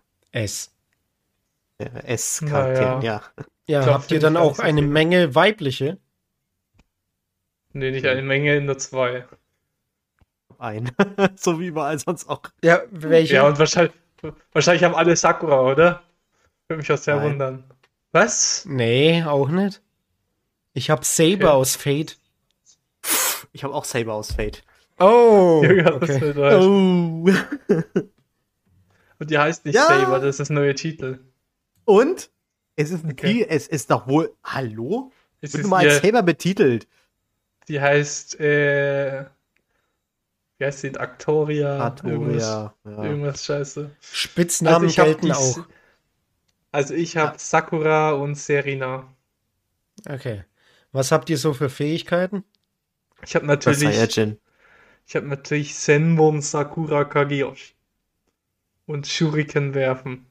S-Charakteren, ja. Ja, Ich glaub, habt ihr finde dann ich gar auch nicht so eine viel. Menge weibliche? Nee, nicht eine Menge, nur zwei. Ein. So wie überall sonst auch. Ja, welche? Ja, und wahrscheinlich haben alle Sakura, oder? Würde mich auch sehr Nein. wundern. Was? Nee, auch nicht. Ich habe Saber Okay. aus Fate. Ich habe auch Saber aus Fate. Oh, Ja, das okay. wird reichen. Oh. Und die heißt nicht Ja. Saber, das ist das neue Titel. Und? Es ist Okay. es ist doch wohl. Hallo? Es Wird ist mal als ihr, Saber betitelt. die heißt, wie heißt die? Aktoria. Arturia. Ja. Irgendwas scheiße. Spitznamen ich hab gelten die- auch. Also ich habe Sakura und Serena. Okay. Was habt ihr so für Fähigkeiten? Ich habe Das natürlich, Saiyajin. Senmon Sakura Kageyoshi. Und Shuriken werfen.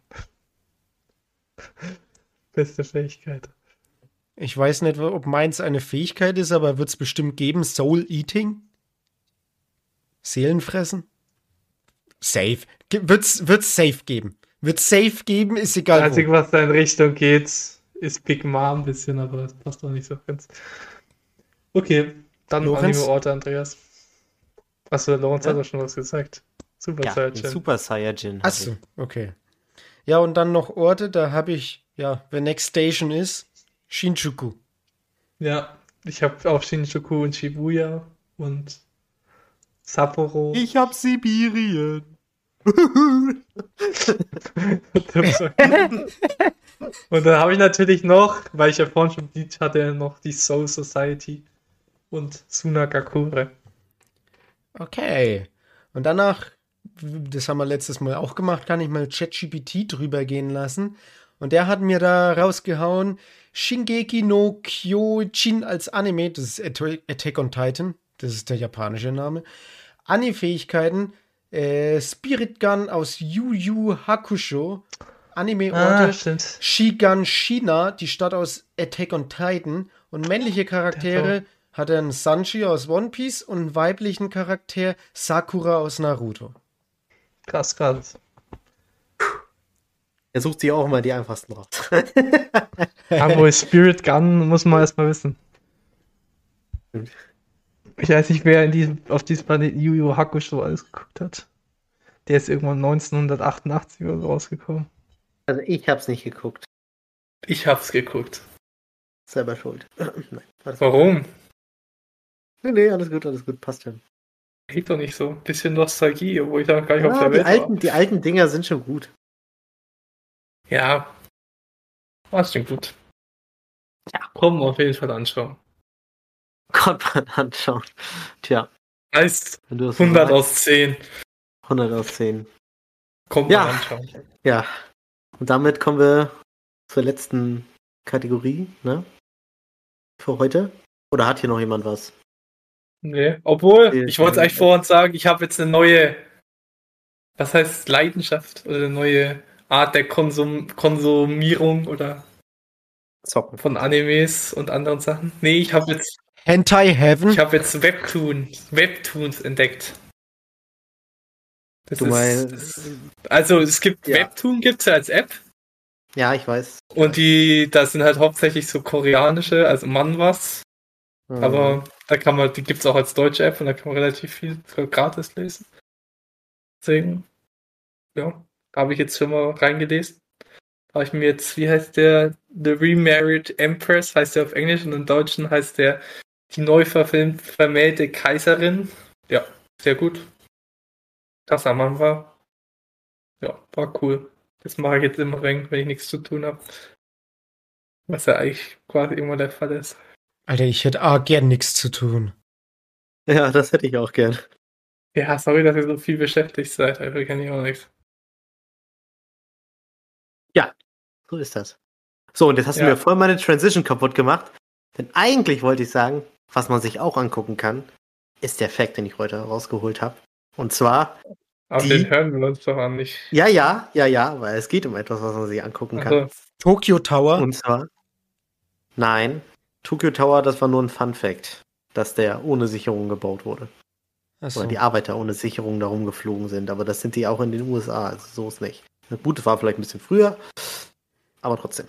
Beste Fähigkeit. Ich weiß nicht, ob meins eine Fähigkeit ist, aber wird es bestimmt geben. Soul Eating? Seelenfressen? Safe. Wird's safe geben. Wird's safe geben, ist Das egal Einzige, wo. was da in Richtung geht, ist Big Mom ein bisschen, aber das passt auch nicht so ganz. Okay, dann Lorenz? Anime-Orte, Andreas. Achso, Lorenz hat doch schon was gesagt. Super Ja, Saiyajin. Super Saiyajin. hab Achso, okay. Ja, und dann noch Orte, da habe ich, ja, the next station ist Shinjuku. Ja, ich habe auch Shinjuku und Shibuya und Sapporo. Ich hab Sibirien. Und dann habe ich natürlich noch, weil ich ja vorhin schon die hatte, noch die Soul Society und Sunagakure. Okay. Und danach, das haben wir letztes Mal auch gemacht, kann ich mal ChatGPT drüber gehen lassen. Und der hat mir da rausgehauen, Shingeki no Kyojin als Anime, das ist Attack on Titan, das ist der japanische Name. Anime-Fähigkeiten, Spirit Gun aus Yu Yu Hakusho, Anime-Orte, Stimmt. Shiganshina, die Stadt aus Attack on Titan. Und männliche Charaktere hat er einen Sanji aus One Piece und einen weiblichen Charakter Sakura aus Naruto. Krass, krass. Er sucht sich auch immer die einfachsten raus. Aber ist Spirit Gun, muss man erstmal wissen. Ich weiß nicht, wer auf diesem Planeten Yu Yu Hakusho alles geguckt hat. Der ist irgendwann 1988 oder so rausgekommen. Also ich hab's nicht geguckt. Ich hab's geguckt. Selber schuld. Nein, alles Warum? gut. Nee, alles gut, passt schon. Geht doch nicht so. Bisschen Nostalgie, obwohl ich da gar nicht auf Ja, der Welt war. die alten Dinger sind schon gut. Ja. War schon gut. Ja. Komm, auf jeden Fall anschauen. Gott, mal anschauen. Tja, Heißt wenn du das so 100 sagst, aus 10. 100 aus 10. Komm, Ja. mal anschauen. Ja. Und damit kommen wir zur letzten Kategorie, ne? Für heute. Oder hat hier noch jemand was? Nee, obwohl, Nee, ich wollte es eigentlich vorhin sagen, ich habe jetzt eine neue, was heißt Leidenschaft oder eine neue Art der Konsumierung oder Zocken. von Animes und anderen Sachen. Nee, ich habe jetzt Hentai Heaven? Webtoons entdeckt. Das Du meinst- also es gibt Ja. Webtoon gibt's ja als App Ja, ich weiß. und das sind halt hauptsächlich so koreanische, also Manhwas, aber die gibt's auch als deutsche App und da kann man relativ viel gratis lesen. Deswegen, ja, habe ich jetzt schon mal reingelesen. Habe ich mir jetzt, wie heißt der? The Remarried Empress heißt der auf Englisch und im Deutschen heißt der die neu vermählte Kaiserin. Ja, sehr gut. Krasser Mann war. Ja, war cool. Das mache ich jetzt immer, wenn ich nichts zu tun habe. Was ja eigentlich quasi immer der Fall ist. Alter, ich hätte gern nichts zu tun. Ja, das hätte ich auch gern. Ja, sorry, dass ihr so viel beschäftigt seid. Dafür kann ich auch nichts. So ist das. So, und jetzt hast du Ja. mir voll meine Transition kaputt gemacht. Denn eigentlich wollte ich sagen, was man sich auch angucken kann, ist der Fact, den ich heute rausgeholt habe. Und zwar, Aber Die- den hören wir uns doch an nicht. ja, weil es geht um etwas, was man sich angucken kann. Also, Tokyo Tower? Und zwar, nein, Tokyo Tower, das war nur ein Fun Fact, dass der ohne Sicherung gebaut wurde. Achso. Oder die Arbeiter ohne Sicherung da rumgeflogen sind. Aber das sind die auch in den USA, also so ist nicht. Das Gute war vielleicht ein bisschen früher, aber trotzdem.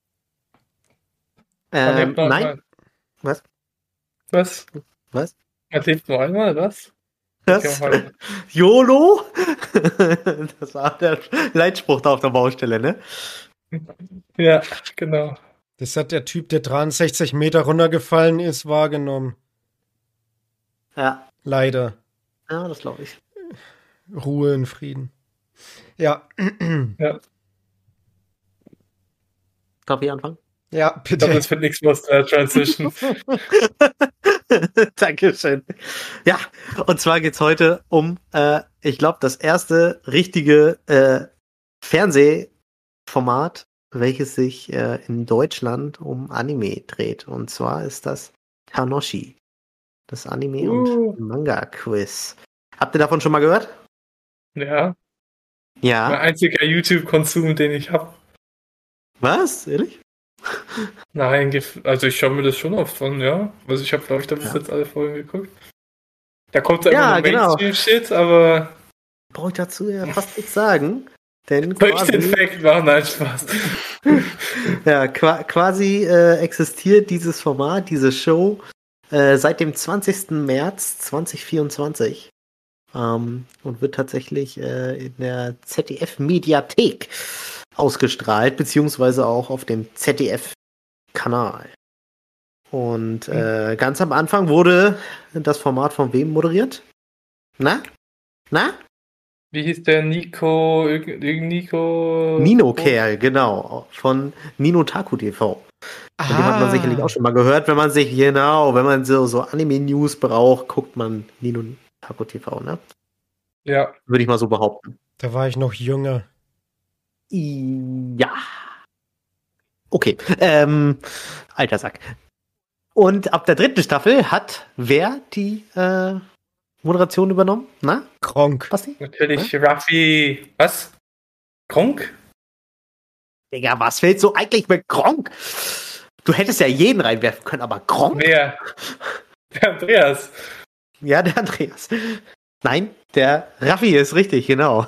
erlebt nur Nein, einmal. Was? Was? Was? Erlebt nur einmal, was? das, Ja, halt. YOLO? Das war der Leitspruch da auf der Baustelle, ne? Ja, genau. Das hat der Typ, der 63 Meter runtergefallen ist, wahrgenommen. Ja, Leider. das glaube ich. Ruhe in Frieden. Ja. Ja. Darf ich anfangen? Ja, Ich glaube, bitte. das wird nichts mehr aus der Transition. Dankeschön. Ja, und zwar geht's heute um, ich glaube, das erste richtige Fernsehformat, welches sich in Deutschland um Anime dreht. Und zwar ist das Kanoshi. Das Anime- und Manga-Quiz. Habt ihr davon schon mal gehört? Ja, mein Ja. einziger YouTube-Konsum, den ich habe. Was? Ehrlich? Nein, also ich schaue mir das schon oft an, ja. Also ich habe, glaube ich, da bis Ja. jetzt alle Folgen geguckt. Da kommt ja Ja, immer nur genau. Mainstream-Shit, aber Brauche ich dazu ja fast nichts sagen. Denn soll ich den quasi, Fact machen? Nein, Spaß. ja, quasi existiert dieses Format, diese Show seit dem 20. März 2024 und wird tatsächlich in der ZDF-Mediathek ausgestrahlt, beziehungsweise auch auf dem ZDF-Kanal. Und ganz am Anfang wurde das Format von wem moderiert? Na? Wie hieß der Nico? Nico. Nino-Kerl, genau. Von Nino Taku TV. Von dem hat man sicherlich auch schon mal gehört. Wenn man so Anime-News braucht, guckt man Nino Taku TV, ne? Ja. Würde ich mal so behaupten. Da war ich noch jünger. Ja. Okay. Alter Sack. Und ab der 3. Staffel hat wer die Moderation übernommen? Na? Kronk. Basti? Natürlich Ruffy. Was? Kronk? Digga, was fällt so eigentlich mit Kronk? Du hättest ja jeden reinwerfen können, aber Kronk? Wer? Der Andreas. Ja, der Andreas. Nein, der Raffi ist richtig, genau.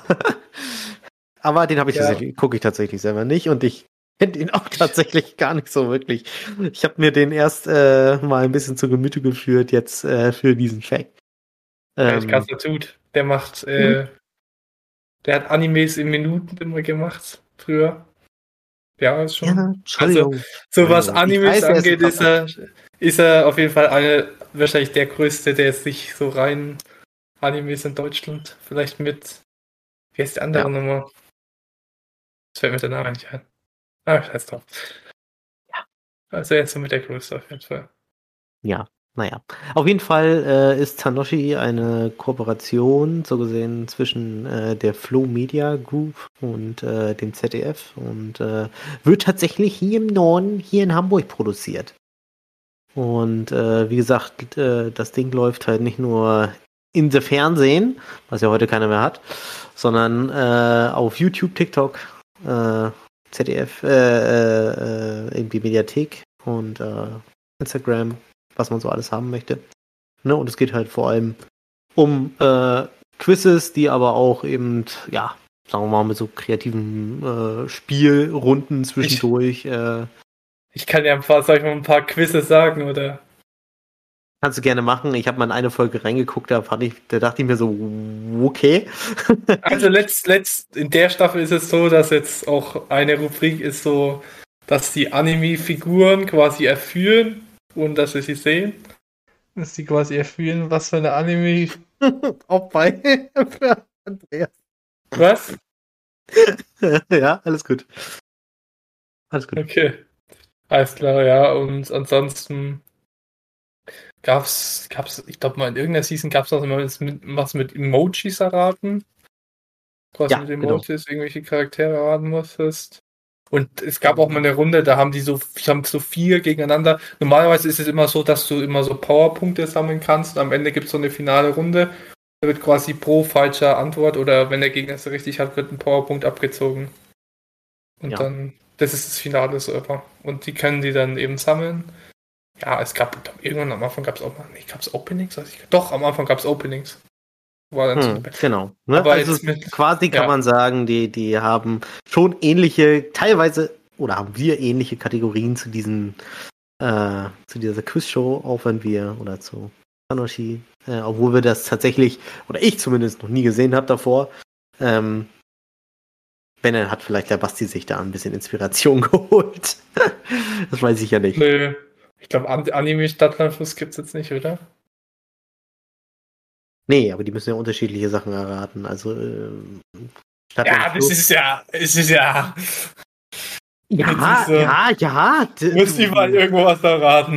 Aber den gucke ich tatsächlich selber nicht und ich finde ihn auch tatsächlich gar nicht so wirklich. Ich habe mir den erst mal ein bisschen zu Gemüte geführt jetzt für diesen Fact. Ich kann es tut. Der macht, der hat Animes in Minuten immer gemacht, früher. Ja, ist schon. Ja, Entschuldigung. Also, so was Animes angeht, ist ist er auf jeden Fall wahrscheinlich der Größte, der jetzt nicht so rein Animes in Deutschland, vielleicht mit, wie heißt die andere Nummer? Das fällt mir der Name nicht ein. Scheiß drauf. Ja. Also er ist so mit der Größte auf jeden Fall. Ja, naja. Auf jeden Fall ist Tanoshi eine Kooperation, so gesehen, zwischen der Flow Media Group und dem ZDF und wird tatsächlich hier im Norden, hier in Hamburg produziert. Und wie gesagt, das Ding läuft halt nicht nur in the Fernsehen, was ja heute keiner mehr hat, sondern auf YouTube, TikTok, ZDF, irgendwie Mediathek und Instagram, was man so alles haben möchte. Ne? Und es geht halt vor allem um Quizzes, die aber auch eben, ja, sagen wir mal, mit so kreativen Spielrunden zwischendurch. Ich kann ja ein paar Quizzes sagen, oder? Kannst du gerne machen. Ich habe mal in eine Folge reingeguckt, da dachte ich mir so, okay. Also in der Staffel ist es so, dass jetzt auch eine Rubrik ist so, dass die Anime-Figuren quasi erführen, ohne dass wir sie sehen. Dass die quasi erführen, was für eine Anime... Auch bei Andreas. Was? Ja, alles gut. Alles gut. Okay. Alles klar, ja. Und ansonsten gab's, ich glaube mal in irgendeiner Season gab es noch mal was mit Emojis erraten. Quasi mit Emojis irgendwelche Charaktere erraten musstest. Und es gab auch mal eine Runde, da haben so 4 gegeneinander. Normalerweise ist es immer so, dass du immer so Powerpunkte sammeln kannst. Am Ende gibt es so eine finale Runde. Da wird quasi pro falscher Antwort oder wenn der Gegner es richtig hat, wird ein Powerpunkt abgezogen. Und dann, das ist das finale Server. Und die können die dann eben sammeln. Ja, es gab irgendwann am Anfang gab es auch mal, gab es Openings? Doch, am Anfang gab es Openings. War dann genau. Ne? Aber also quasi kann man sagen, die haben schon ähnliche, teilweise, oder haben wir ähnliche Kategorien zu diesen, zu dieser Quizshow, auch wenn wir, oder zu Tanoshi, obwohl wir das tatsächlich, oder ich zumindest noch nie gesehen habe davor. Wenn, dann hat vielleicht der Basti sich da ein bisschen Inspiration geholt. Das weiß ich ja nicht. Nö. Ich glaube, Anime Stadtlandfluss gibt es jetzt nicht, oder? Nee, aber die müssen ja unterschiedliche Sachen erraten. Also es ist ja. Ja. Müsst ihr mal irgendwo was erraten.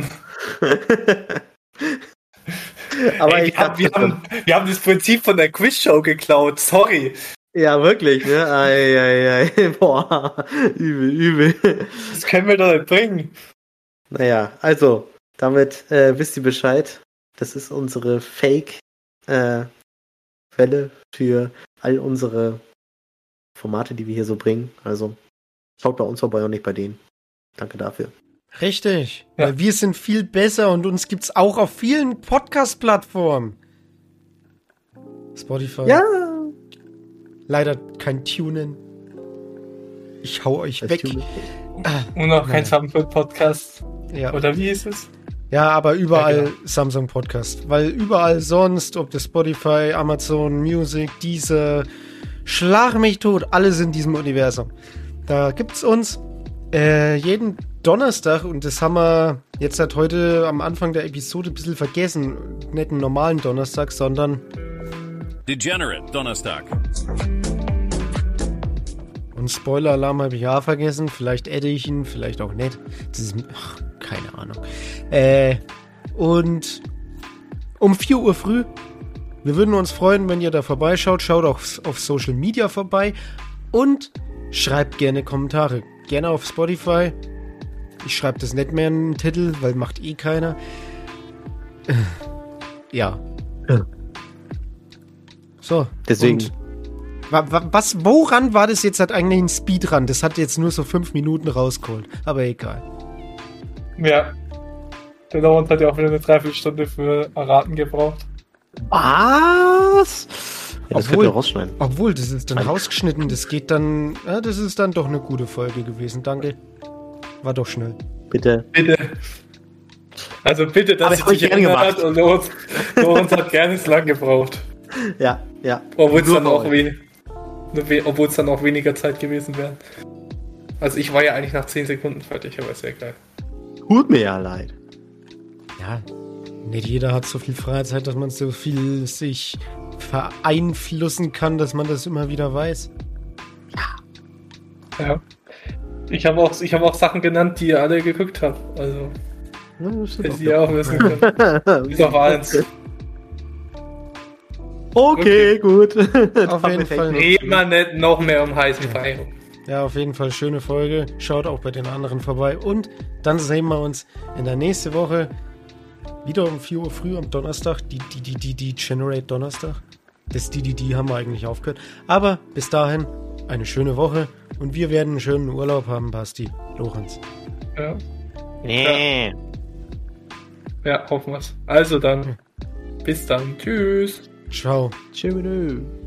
Aber wir haben das Prinzip von der Quizshow geklaut, sorry. Ja, wirklich, ne? Ei. Boah, übel. Das können wir doch nicht bringen. Naja, also, damit wisst ihr Bescheid. Das ist unsere Fake-Quelle für all unsere Formate, die wir hier so bringen. Also, schaut bei uns vorbei und nicht bei denen. Danke dafür. Richtig. Ja. Weil wir sind viel besser und uns gibt's auch auf vielen Podcast-Plattformen. Spotify. Ja. Leider kein Tunen. Ich hau euch weg. Und auch kein Samsung-Podcast. Ja. Oder wie ist es? Ja, aber überall genau. Samsung-Podcast. Weil überall sonst, ob das Spotify, Amazon Music, diese Schlag mich tot, alles in diesem Universum. Da gibt's uns jeden Donnerstag, und das haben wir jetzt seit heute am Anfang der Episode ein bisschen vergessen, nicht einen normalen Donnerstag, sondern Degenerate, Donnerstag. Und Spoiler-Alarm habe ich auch vergessen. Vielleicht adde ich ihn, vielleicht auch nicht. Das ist, keine Ahnung. Und um 4 Uhr früh. Wir würden uns freuen, wenn ihr da vorbeischaut. Schaut auch auf Social Media vorbei. Und schreibt gerne Kommentare. Gerne auf Spotify. Ich schreibe das nicht mehr in den Titel, weil macht eh keiner. Ja. So. Deswegen. Und woran war das jetzt halt eigentlich ein Speedrun? Das hat jetzt nur so 5 Minuten rausgeholt. Aber egal. Ja. Der Lawrence hat ja auch wieder eine Dreiviertelstunde für Erraten gebraucht. Was? Ja, das könnt ihr rausschneiden. Obwohl, das ist dann rausgeschnitten. Das geht dann. Ja, das ist dann doch eine gute Folge gewesen. Danke. War doch schnell. Bitte. Bitte. Also bitte, Aber dass das hab ich ich dich gerne erinnert gemacht. und Lorenz hat gerne so lange gebraucht. Ja, ja. Obwohl es Nur dann, für auch euch. obwohl es dann auch weniger Zeit gewesen wäre. Also ich war ja eigentlich nach 10 Sekunden fertig, aber ist ja egal. Tut mir ja leid. Ja. Nicht jeder hat so viel Freizeit, dass man so viel sich vereinflussen kann, dass man das immer wieder weiß. Ja. Ich habe auch Sachen genannt, die ihr alle geguckt habt. Also, Ja, das stimmt hättet ihr auch wissen können. Bis auf eins. Okay, gut. Auf jeden Fall. Reden wir nicht noch mehr um heißen Brei. Ja, auf jeden Fall schöne Folge. Schaut auch bei den anderen vorbei. Und dann sehen wir uns in der nächsten Woche wieder um 4 Uhr früh am Donnerstag. Die Generate Donnerstag. Das die haben wir eigentlich aufgehört. Aber bis dahin eine schöne Woche. Und wir werden einen schönen Urlaub haben, Basti. Lorenz. Ja. Nee. Ja, hoffen wir's. Also dann. Bis dann. Tschüss. Ciao. Tschüss.